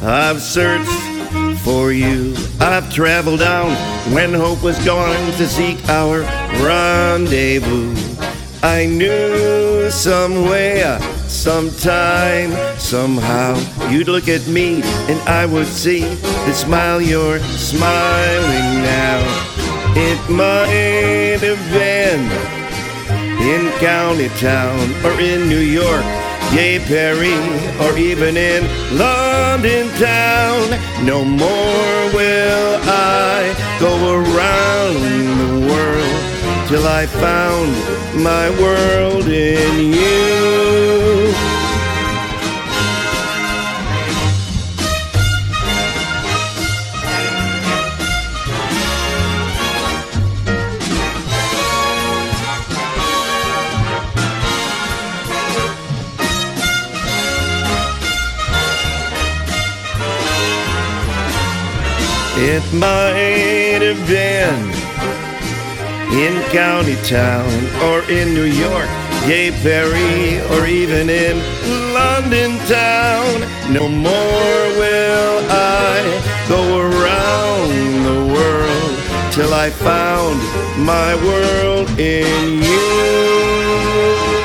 I've searched for you. I've traveled down when hope was gone to seek our rendezvous. I knew some way, sometime, somehow, you'd look at me and I would see the smile you're smiling now. It might have been in County Town or in New York, Gay Perry, or even in London town. No more will I go around the world till I found my world in you. It might have been in County Town or in New York, Gay Perry, or even in London town. No more will I go around the world till I found my world in you.